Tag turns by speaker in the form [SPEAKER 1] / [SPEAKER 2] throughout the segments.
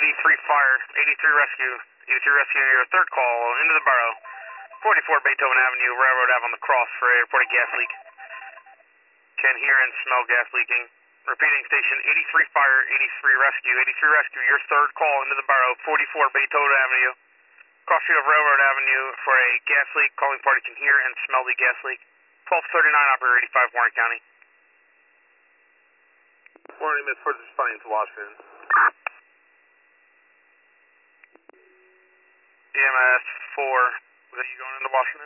[SPEAKER 1] 83 fire, 83 rescue, 83 rescue, your third call into the borough. 44 Beethoven Avenue, Railroad Ave on the cross for a reported gas leak. Can hear and smell gas leaking. Repeating station 83 fire, 83 rescue, 83 rescue, your third call into the borough, 44 Beethoven Avenue. Cross street of Railroad Avenue for a gas leak. Calling party can hear and smell the gas leak. 1239 operator 85 Warren County.
[SPEAKER 2] Warren, EMS 4 responding to Washington.
[SPEAKER 1] EMS 4, was that you going into Washington?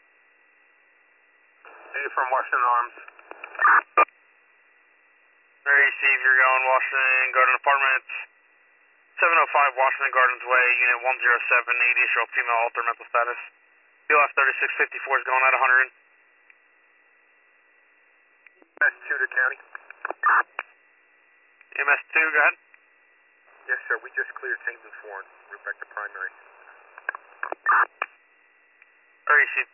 [SPEAKER 2] Hey, from Washington Arms.
[SPEAKER 1] Receive, you're going Washington Garden Apartments. 705 Washington Gardens Way, Unit 107, 80-year-old female, altered mental status. BLF 3654 is going at 100.
[SPEAKER 2] MS2 to county.
[SPEAKER 1] MS2, go ahead.
[SPEAKER 2] Yes, sir. We just cleared St. Luke's Warren. Route back to primary.
[SPEAKER 1] Receive.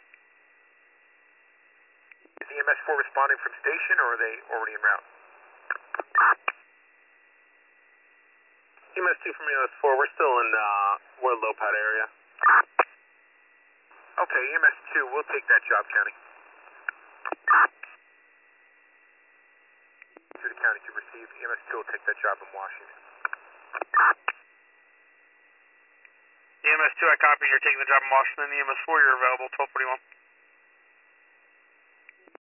[SPEAKER 2] Is EMS4 responding from station, or are they already en route? EMS2 from EMS4, we're still in Wood Low Pad area. Okay, EMS2, we'll take that job, County. To the county to receive. EMS2 will take that job in Washington.
[SPEAKER 1] EMS2, I copy. You're taking the job in Washington. EMS4, you're available. 1241.